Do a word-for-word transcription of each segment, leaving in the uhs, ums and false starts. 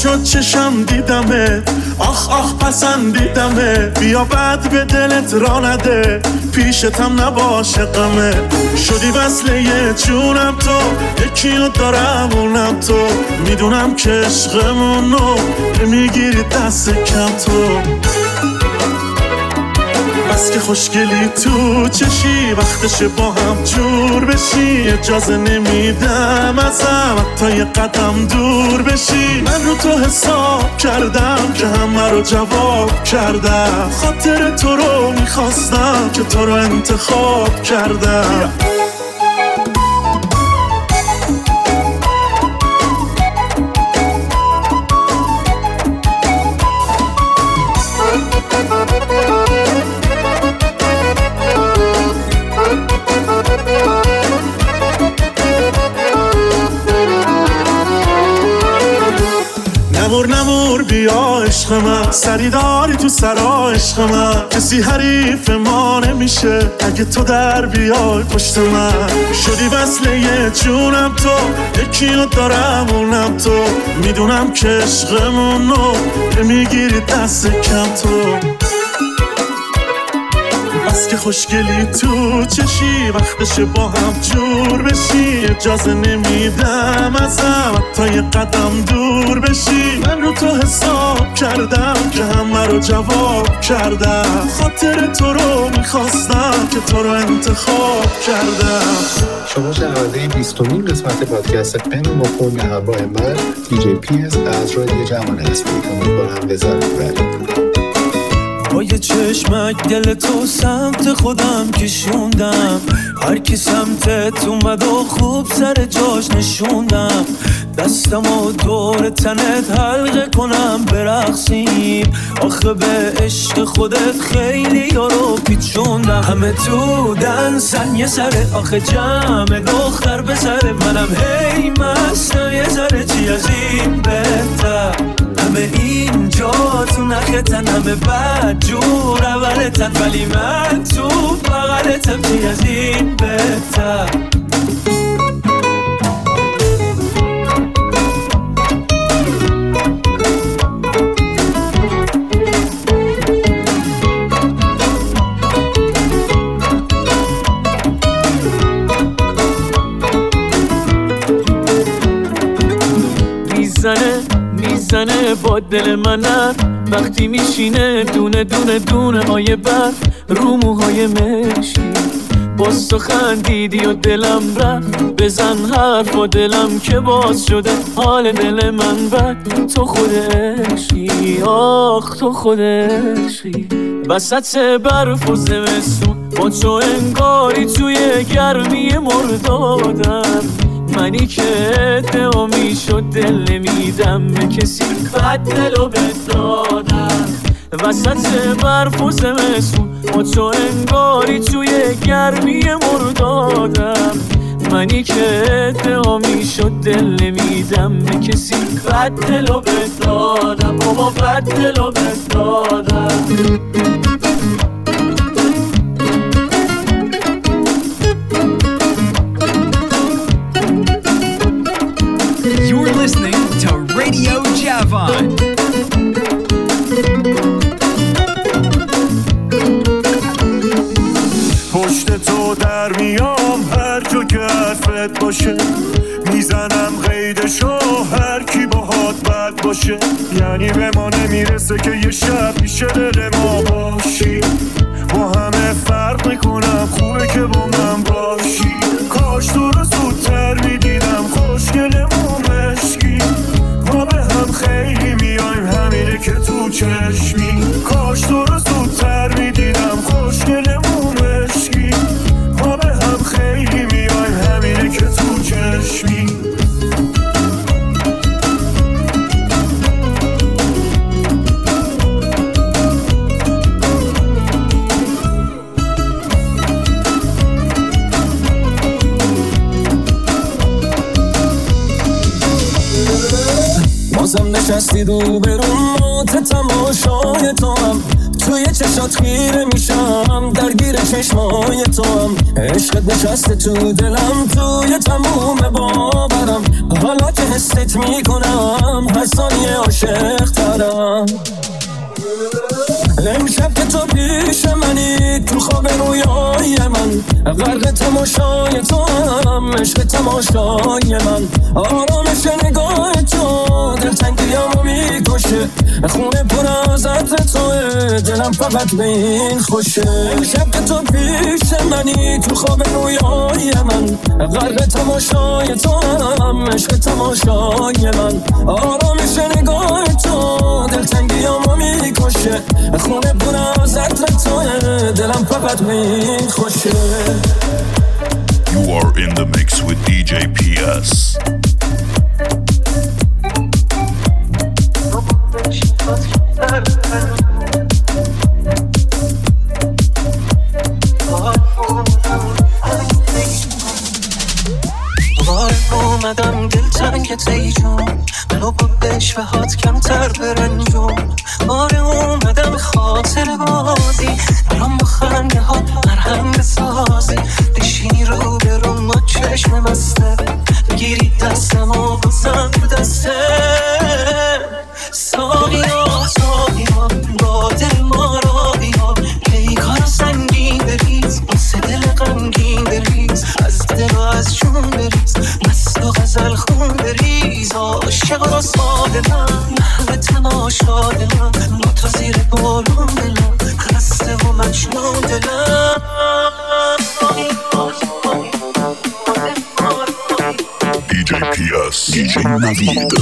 شد چشم دیدمه، آخ آخ پسندیدمه، بیا بعد به دلت را نده، پیشتم نباشه غمه. شدی وصله جونم تو، یکیو دارم اونم تو، میدونم که عشقمونو میگیری دست کم تو. بس که خوشگلی تو چشی، وقتشه با هم جور بشی، اجازه نمیدم ازم حتی یه قدم دور بشی. من رو تو حساب کردم که همه رو جواب کردم، خاطر تو رو میخواستم که تو رو انتخاب کردم. نمور نمور بیا عشق من، سری داری تو سرا عشق من، کسی حریف ما نمیشه اگه تو در بیای پشت من. شدی وصله جونم تو، یکیو دارم اونم تو، میدونم که عشقمونو میگیری دست کم تو. بس که خوشگلی تو چشی، وقتشه با هم جور بشی، اجازه نمیدم ازم حتی یه قدم دور بشی. من رو تو حساب کردم که همه رو جواب کردم، خاطر تو رو میخواستم که تو رو انتخاب کردم. شما شنونده بیستمین قسمت پادکست قن بخور به همراه من دی جی پیز از رادیو جوان هستید. امیدوارم لذت ببرید. با یه چشمک دل تو سمت خودم کشوندم، هر کی سمتت اومد و خوب سر جاش نشوندم، دستم و دور تنت حلقه کنم برقصیم، آخه به عشق خودت خیلی یارو پیچوندم. همه تو دنسن یه سره، آخه جمع دختر به سر منم هی مستم یه سره، چی از این بهتر؟ همه اینجا تو نختن، همه بد جور اولتن، ولی من تو بغلتم، چی از این بهتر؟ میزنه میزنه با دل منم، وقتی میشینه دونه دونه دونه های برف رو موهای مشکی. باز تو خندیدی و دلم رفت، بزن حرف و دلم که باز شده حال دل من بد. تو خود عشقی، آخ تو خود عشقی، وسط برف و زمستون با تو انگاری توی گرمی مردادم. منی که ادعا میشد دل نمیدم به کسی، بد دلو بدادم. وسط برف و زمستون با تو انگاری توی گرمی مردادم. منی که ادعا میشد دل نمیدم به کسی، بد دلو بدادم، بابا بد دلو بدادم. You're listening to Radio Javan. پشت تو در میام هر جا که حرفت باشه، میزنم قیدشو هر کی باهات بد باشه. یعنی به ما نمیرسه که یه شب پیش دل ما باشی، با همه فرق میکنم، خوبه که با من باشی. کاش تو رو زودتر میدیدم، خوشگلمون مشکی، ما به هم خیلی میایم، همینه که تو چشمی. کاش تو رو زودتر میدیدم، خوشگلمون مشکی، ما به هم خیلی میایم، همینه که تو چشمی. بازم نشستی رو برون موت تماشای تو هم توی چشات خیره میشم درگیر چشمای تو هم عشقت نشسته تو دلم توی تموم باورم حالا که حست میکنم هر ثانیه عاشق ترم امشب که تو پیش منی تو خواب رویای من غرق تماشای تو هم عشق تماشای من آرامش نگاه تو دلتنگیامو میکشه خونه پر از عطر توه دلم فقط به این خوشه امشب که تو پیش منی تو خواب رویای من غرق تماشای تو هم عشق تماشای من آرامش نگاه تو دلتنگیامو میکشه خونه پر از عطر توه دلم فقط به این خوشه. You are in the mix with دی جی پی اس. وای اومدم دل تنگت ای جون منو با بشوهات کمتر برنجون باره اومدم خاطر بازی برام با خنده ها مرهم بسازی بشینی رو برون ما چشم مسته بگیری دستم و بزن رو دسته ساقی ها ساقی ها با دل ما را بیا پیکار سنگین بریز واسه دل غمگین بریز از دل و از جون بریز مست و غزل خون بریز عاشق و ساده من محو تماشای من نوتا زیر بارون دلم خسته و مجنون دلم دی جی پی اس دی جی نوید.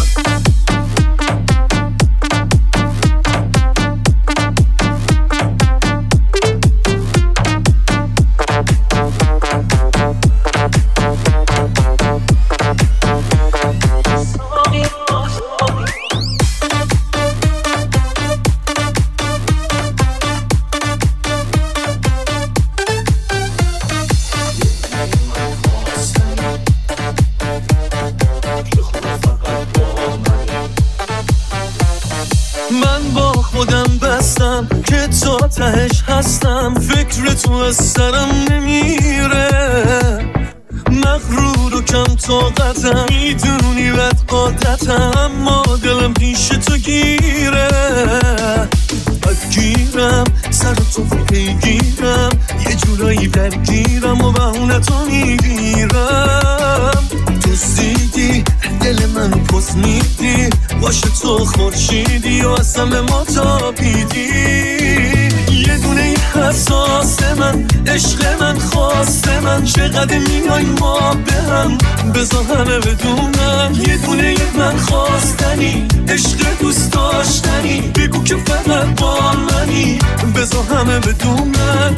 که تا تهش هستم فکر تو از سرم نمیره مغرور و کم طاقتم میدونی بد عادتم اما دلم پیش تو گیره بدگیرم سر تو پیگیرم یه جورایی درگیرم و بهونه تو میگیرم تو زیدی دل من پس میدی باشه تو خورشیدی و اصلا به ما تابیدی یه دونه حساس من عشق من خواسته من چقدر میای ما به هم بذار همه بدونم یه دونه من خواستنی عشق دوست داشتنی بگو که فقط با منی بذار همه بدونم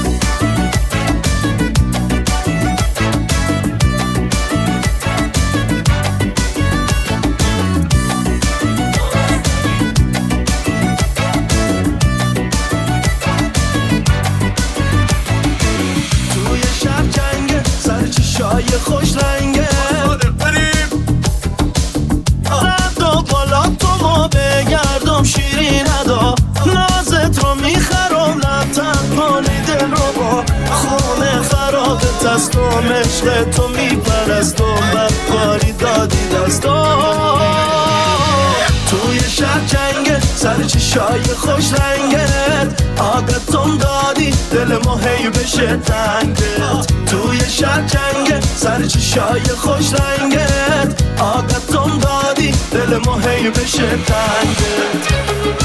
شای خوش رنگه ردا بالا تو ما بگردم شیرین ادا نازت رو میخرم لبتن کنی دل رو با خونه خرابت هستم عشق تو میپرستم بدکاری دادی دستم توی شهر جنگه سر چشای خوش رنگت عادتم دادی دل ما هی بشه تنگت توی شهر جنگه سر چشای خوش رنگت عادتم دادی دل ما هی بشه تنگت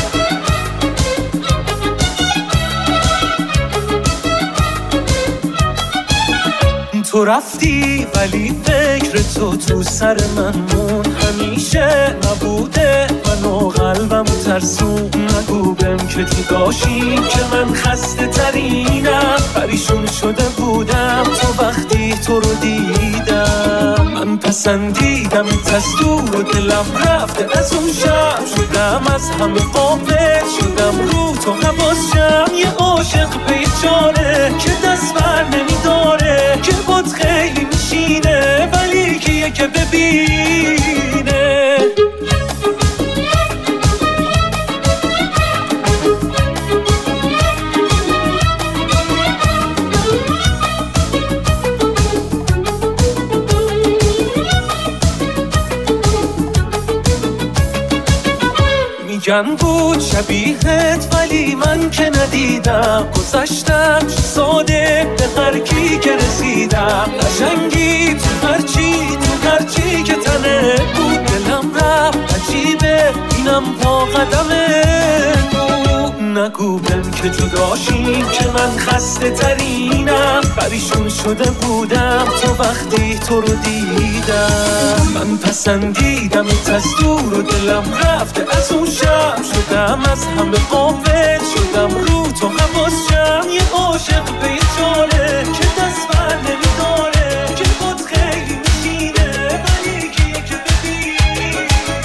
تو رفتی ولی فکر تو تو سر من مون همیشه نبوده منو قلبم ترسون نگو بهم که تو داشتی که من خسته ترینم پریشون شده بودم تو وقتی تو رو دیدم من پسندیدم از دور و دلم رفته از اون شب شدم از همه غافل شدم رو تو حواسم یه عاشق بیچاره که دست بر نمیداره که باد خیلی میشینه ولی کیه که ببینه میگن بود شبیهت ولی من که ندیدم، گذشتم چه ساده به هر کی که رسیدم. قشنگی تو هرچی تو هرچی که تنه بود، دلم رفت عجیبه اینم پا قدمه. نگو بل که جداشیم که من خسته ترینم، پریشون شده بودم تو وقتی تو رو دیدم. من پسندیدم از دور و دلم رفته از اون شب، شدم از همه قافل شدم رو تو حواسشم. یه عاشق به یه جاله که دست بر نمیداره، که خود خیلی میشینه ولی کیه که ببینه.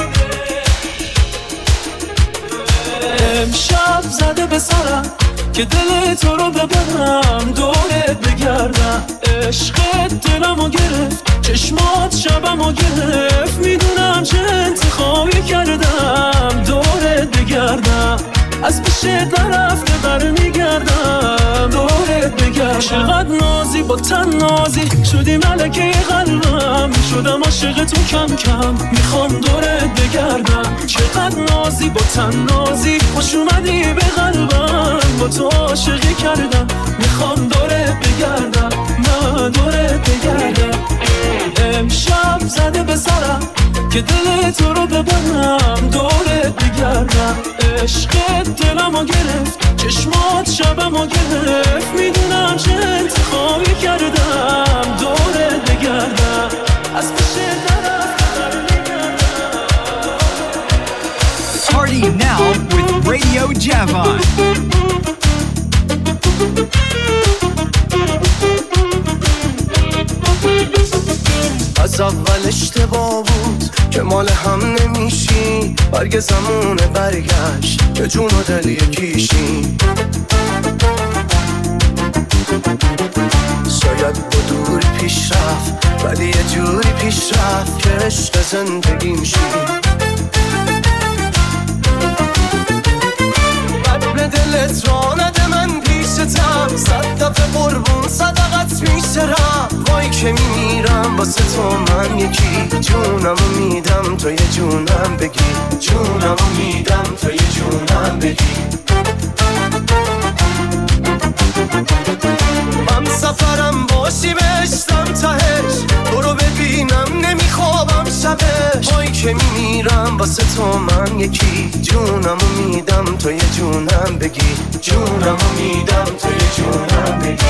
امشب زده به سرم که دل تو رو ببرم، دورت بگردم. عشقت دلمو گرفت، چشمات شبمو گرفت. میدونم چه انتخابی کردم، دورت بگردم. از پیشت نرفته برمیگردم، دورت بگردم. چقدر نازی با تن نازی شدی ملکه قلبم، شدم عاشق تو کم کم میخوام دورت بگردم. چقدر نازی با تن نازی خوش اومدی به قلبم، با تو عاشقی کردم میخوام دورت بگردم، من دورت بگردم. امشب زده به سرم که دل تو رو ببرم، دورت بگردم. عشقت دلمو گرفت، چشمات شبمو گرفت. میدونم چه انتخابی کردم، دورت بگردم. از پیشت نرفته برمیگردم. Party now with Radio Javan. از اول اشتباه بود که مال هم نمیشی، برگ زمونه برگشت که جون و دل یکیشی. شاید با دوری پیش رفت ولی یه جوری پیش رفت که عشق زندگیم شی. بد به دلت را نده من پیشتم، صد دفعه قربون صدقت میشرم. وای که میمیرم واسه تو من یکی، جونمو میدم تو یه جونم بگی، جونمو میدم تو یه جونم بگی. من سفرم باشی بهشتم تهش، تو رو ببینم نمیخوابم شبش. وای که میمیرم واسه تو من یکی، جونمو میدم تو یه جونم بگی، جونمو میدم تو یه جونم بگی.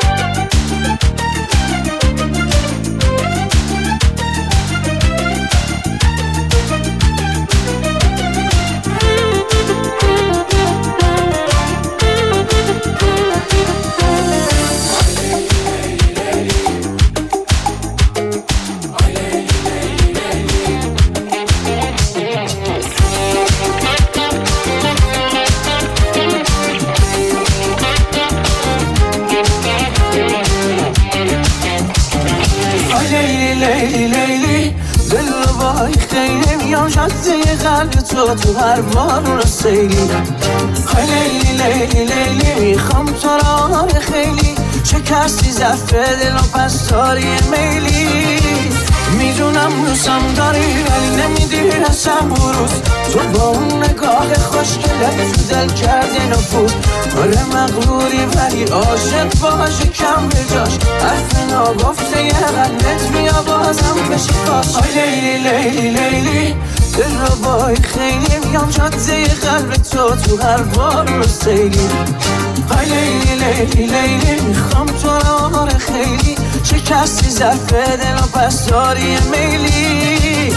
تو تو هر بارون سیلی، لیلی لیلی لیلی میخوام تو را خیلی. شکستی زفه دل و پس داری میلی. میدونم دوستم داری ولی نمیدی رسم بروز. تو با اون نگاه خوشگلت تو دل کردی نفوذ. آره مغروری ولی عاشق باشه کم به جاش. حرف ناگفته یه قلبت بیا بازم بشی کاش. لیلی لیلی لیلی دل رو بای خیلی میام جاده قلب تو تو هر بار رو سیلی. های لیلی لیلی لیلی میخوام تو رو خیلی. شکستی ظرف دل و پس داری میلی.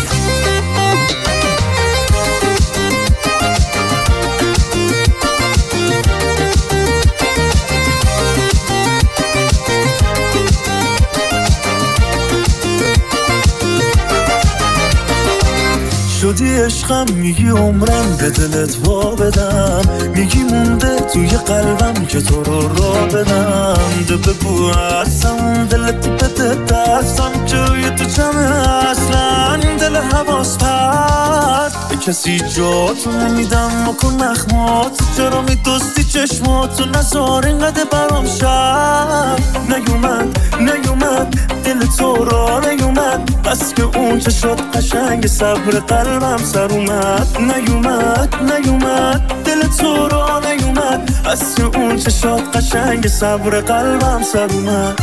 شدی عشقم میگی عمرم به دلت وا بدم. میگی مونده توی قلبم که تو رو را بدم. ده بگو اصلا دلت بده دستم جای تو جمعه اصلا دل حواس پرد. به کسی جاتو نمیدم مکن نخمات. چرا میدستی چشماتو نزار اینقدر برام شد. نیومد نیومد دل تو را نیومد بس که اون چه شد قشنگ صبر قلبم سر اومد نیومد نیومد دل تو را نیومد از که اون چه شد قشنگ صبر قلبم سر اومد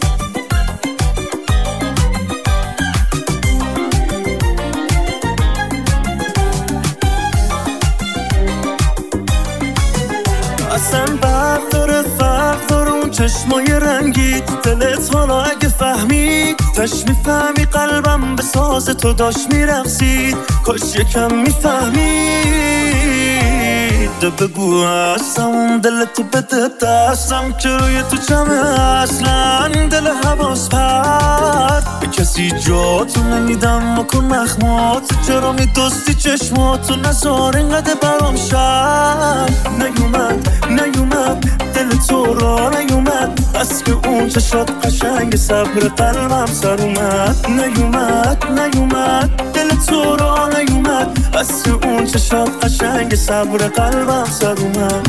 اصلا برق داره فرق داره اون چشمای رنگی دلت حالا اگه فهمید تش میفهمی قلبم به ساز تو داشت میرقصید کاش یکم میفهمید بگو هستم دلتو بده دستم که روی تو چمه اصلا دل حواس پرد به کسی جاتو نمیدم مکن مخماتو چرا میدستی چشماتو نزار اینقدر برام شد نیومد نیومد دل تو را نیومد از که اون چه شد قشنگ صبر قلبم سر اومد نیومد نیومد دل تو را نیومد از که اون چه شد قشنگ صبر قلبم سر اومد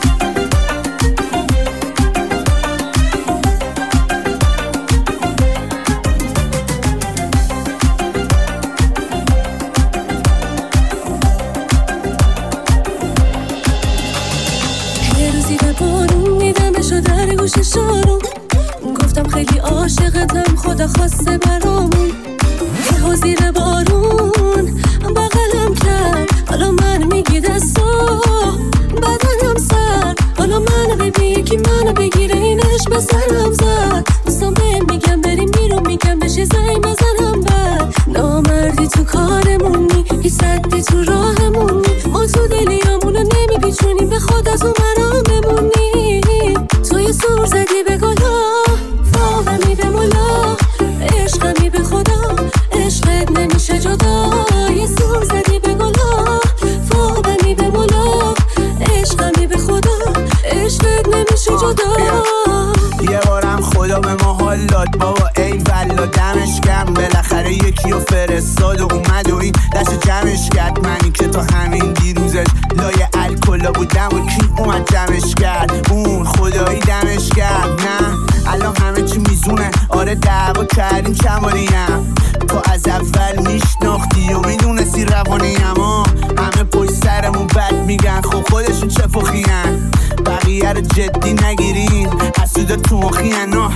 در گوش شارم گفتم خیلی عاشقتم خدا خواسته برامون یهو زیر بارون بغلم کرد حالا من میگی دستا بدنم سر حالا منو ببین که منو بگیره اینش به سرم زد دوستم بهم میگم بریم بیرون میگم بشه زنگ بزنم بعد نامردی تو کارمونی هی صدی تو راهمونی ما تو دلیامونو نمیپیچونیم به خود از اون برام بمونی توی سور زدی به گلا فاهمی به مولا عشقمی به خدا عشقت نمیشه جدا یه سور زدی به گلا فاهمی به مولا عشقمی به خدا عشقت نمیشه جدا یه بارم خدا به ما حال داد بابا ای والا دمش گرم بالاخره یکی رو فرستاد و اومد و این دست جمعش کرد منی که تا همین دیروزش لای الکلا بودم و کی اومد جمعش کرد اون خدایی دمش کرد نه الان همه چی میزونه آره دعوا کردیم چمانیم تو از اول میشناختی و میدونستی روانیم ها همه پشت سرمون بد میگن خب خودشون چه فخیان بقیه رو جدی نگیرین حسودا تو مخیان ها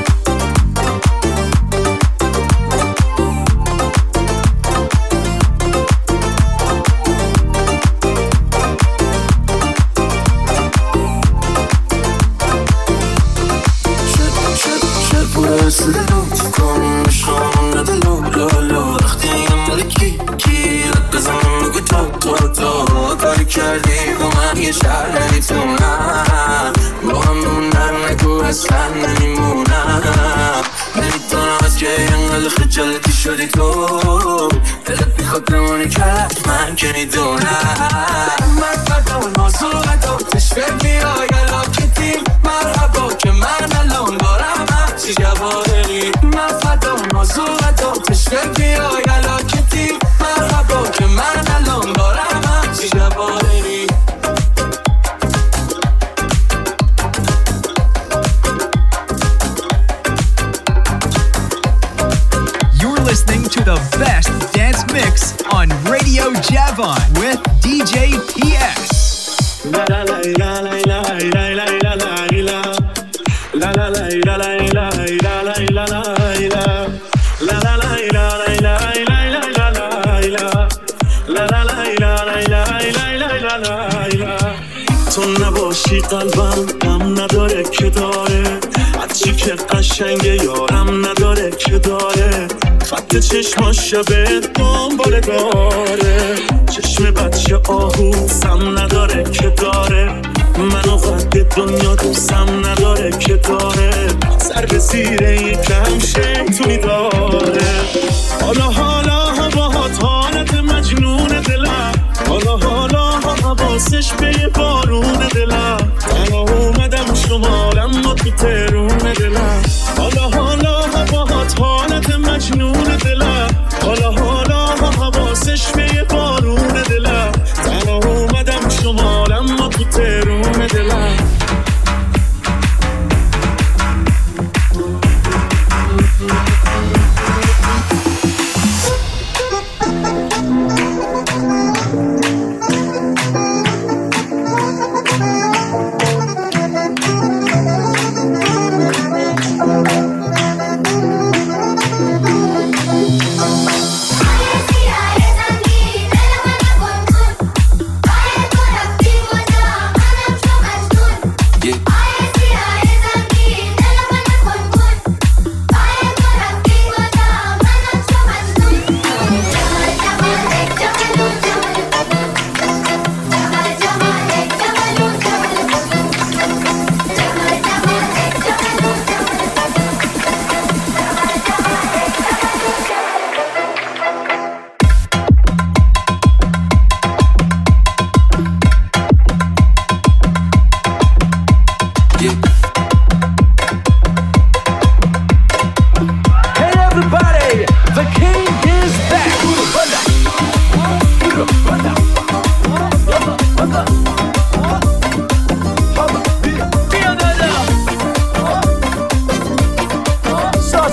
کردی با من یه شهر نمیتونم با هم موندن نگو اصلا نمیمونم نمیتونم از که اینقدر خجالتی شدی تو دلت میخواد بمونی کرد من که میدونم مرحبا و نازوقت و تشفر میای علاکتیم مرحبا که من الان دارم همچی جواری مرحبا و نازوقت و تشفر میای علاکتیم مرحبا که من الان دارم همچی جواری Listening to the best dance mix on Radio Javon with D J P S. La la la la la la la la la la la la la la la la تو نباشی قلبم هم نداره که داره هرچی که قشنگه یارم نداره که داره خط چشماش شبه دنباله داره چشم بچه آهوسم نداره که داره منو قد دنیا دوستم نداره که داره سر به زیر یکم شیطونی داره حالا حالا هواهات حالت مجنون دلم حالا حالا حواسش به بارون دلم تنها اومدم شمالم ما تو ترون دلم حالا حالا هواهات حالت مجنون دلم حالا حالا حواسش به بارون دلم تنها اومدم شمالم ما تو ترون دلم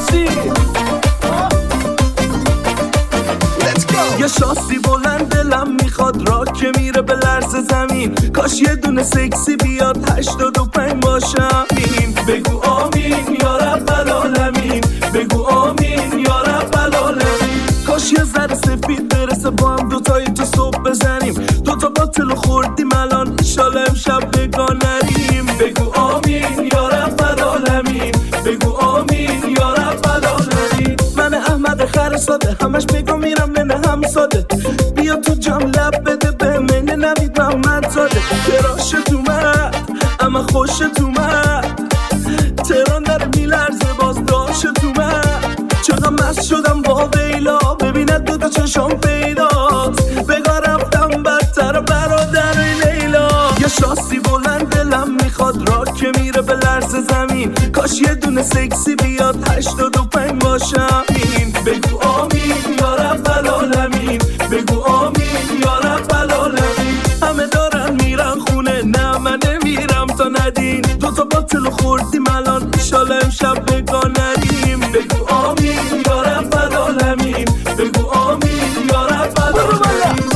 چی یه شاسی بلند دلم میخواد را که میره به لرز زمین کاش یه دونه سکسی بیاد هشتاد و پنج باشم این بگو آمین یا رب العالمین بگو آمین یا رب العالمین کاش یه ذره سفید برسه با هم دوتایی تو صبح بزنیم دوتا باطل خوردیم الان ایشالا امشب بگاه نریم بگو آمین یا رب العالمین بگو آمین یا رب العالمین من احمد خر ساده همش بگو میرم نه هم ساده بیا تو جام لب بده به من نوید محمد زاده تراشت اومد اما خوشت اومد تهران داره میلرزه باز داشت اومد چقدر مست شدم با ویلا ببیند دوتا چشم پیداست بگاه رفتم بدتر برادر لیلا یه شاسی بلند دلم میخواد را که میره به لرز زمین کاش یه دونه سکسی بیاد هشتاد و پنج باشم این بگو آمین یا رب العالمین بگو آمین یا رب العالمین همه دارن میرن خونه نه من نمیرم تا ندین دوتا باطل خوردیم الان ایشالا امشب بگاه نریم بگو آمین یا رب العالمین بگو آمین یا رب العالمین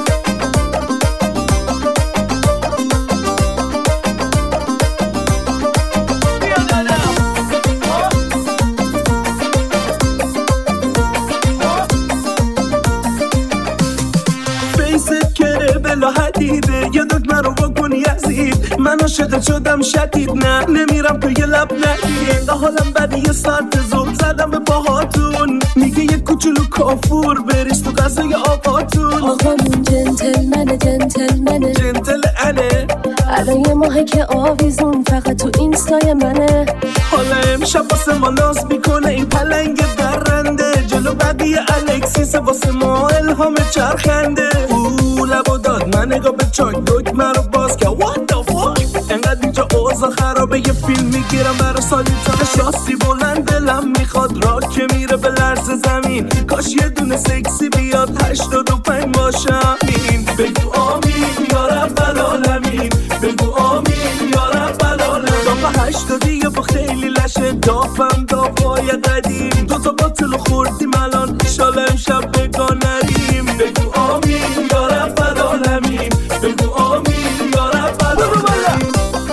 حدیده یه دکمه رو بکنی یزید من عاشقت شدم شدید نه نمیرم تو یه لب ندید اینقه حالم بدی یه ساعت زور زدم به باهاتون میگه یه کوچولو کافور بریز تو غذای آقاتون آقامون جنتلمنه جنتلمنه جنتل انه الان یه ماهه که آویزون فقط تو اینستای منه حالا امشب واسه ما ناز میکنه این پلنگ درنده جلو بدی الکسیس واسه ما الهام چرخنده او لبو داد من نگاه به چاک دکمه رو باز که what the fuck انقدر اینجا اوضاع خرابه یه فیلم میگیرم برای سالیتان شاسی بلند دلم میخواد را که میره به لرز زمین کاش یه دونه سکسی بیاد هشتاد و پنج باشم این بگو آمین یا رب العالمین بگو آمین یا رب العالمین دافه هشتادی یا با خیلی لشه دافم دافای قدیم دوتا باطل خوردیم الان ایشالا امشب بگاه نریم بگو آمین یا رب العالمین بگو آمین یا رب العالمین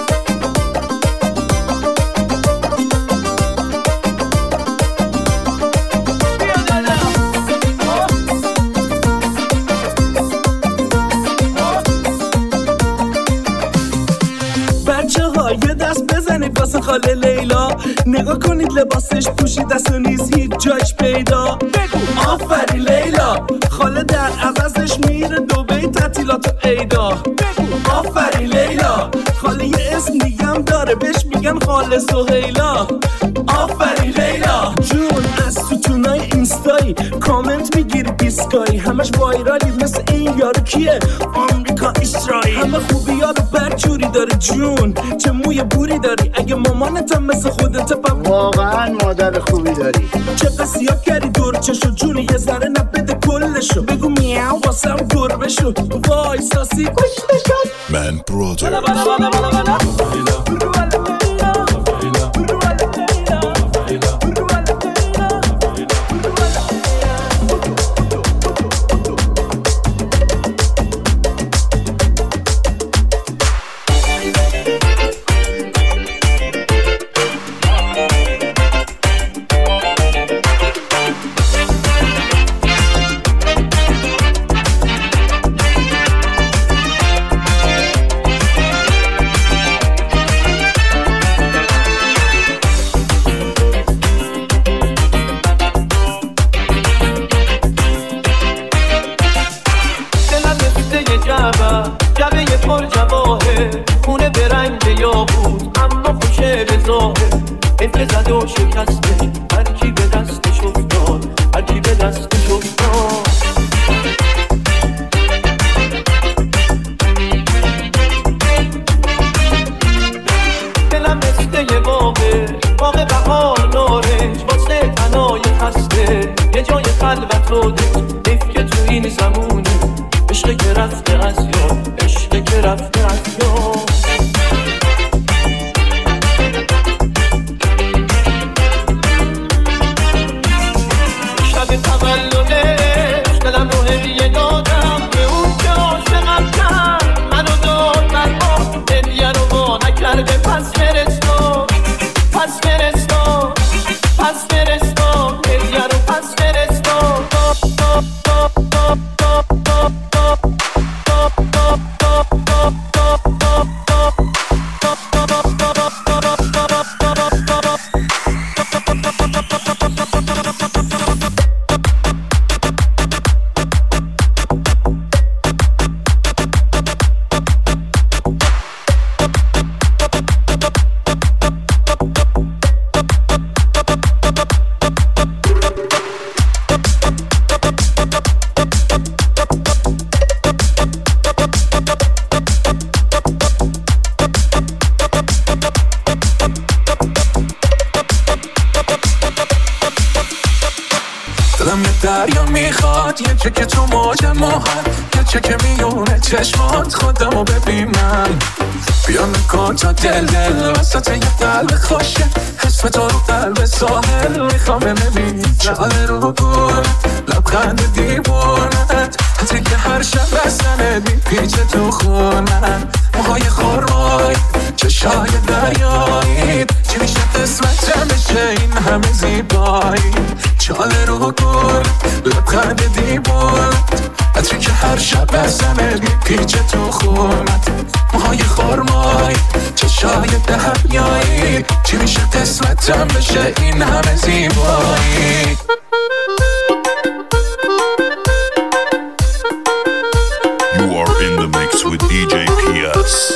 بچه ها یه دست بزنید واسه خاله لیلا نگاه کنید لباسش پوشید دست و نیز هیچ جایش پیدا بگو آفری لیلا خاله در عوضش میره دوبی تعطیلات و عیدا بگو آفری لیلا خاله یه اسم دیگم داره بهش میگن خاله سهیلا آفری لیلا جون از ستونای اینستایی کامنت میگیری بیسکایی همش وایرالی مثل این یارو کیه آمریکا اسرائیل همه خوبی ها رو برجوری داره جون چه موی بوری داری اگه مامانتم مثل خودت پا واقعا مادر خوبی داری چه قصیا کردی دور چشو جونی یه ذره نبده کلشو بگو میاو واسم گربه شو وای ساسی کشته شد من برادر تولده دلم رو هدیه دادم به اون که عاشقم کرد منو داد من با هدیه رو با نکرده پس فرستاد پس فرستاد پس فرستاد هدیه رو پس فرستاد دریا میخواد یه چکه تو موج ماهن یه چکه میونه چشمات خودمو ببینم بیا نکن تا دل دل وسط یه قلب خوشه اسم تو رو قلب ساحل میخوام ببینی جاله رو گل لبخند دیوونت حتی که هر شب بسنت میپیچه تو خونن موهای خورمای چشای دریایی چی میشه قسمتم بشه این همه زیبایی جاله رو گل لبخند دیوونت حتی که هر شب بسنت میپیچه تو خونت موهای خورمای چشای دریایی چی میشه قسمتم بشه این همه زیبایی You are in the mix with دی جی پی اس.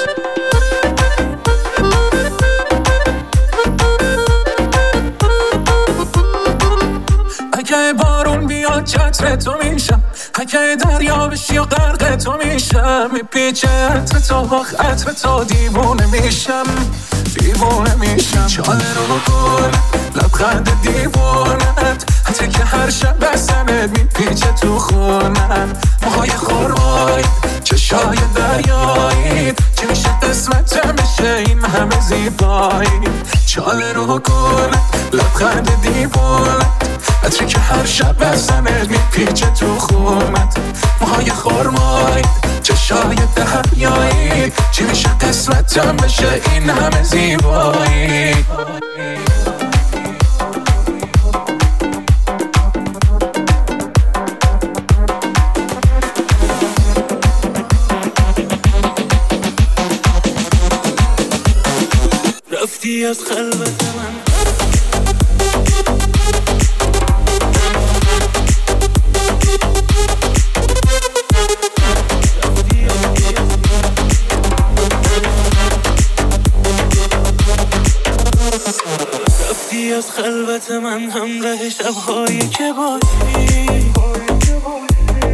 اگه بارون بیاد چتر تو میشم اگه دریا بشی و غرق تو میشم میپیچه عطر تو باخ عطر تو دیوونه میشم دیوونه میشم چاله رو گل لبخند دیوونت حتی که هر شب بسنت میپیچه تو خونن موهای خورمای چشای دریایی چی میشه قسمتم بشه این همه زیبایی چاله رو گل لبخند دیوونت حتی که هر شب بسنت میپیچه تو خونت موهای خورمای چشای دریایی چی میشه قسمتم بشه این همه زیبایی رفتی از خلوت من رفتی از خلوت من همراه شب‌هایی که باشی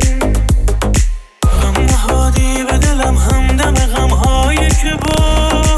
غم نهادی به دلم همدم غم‌هایی که باشی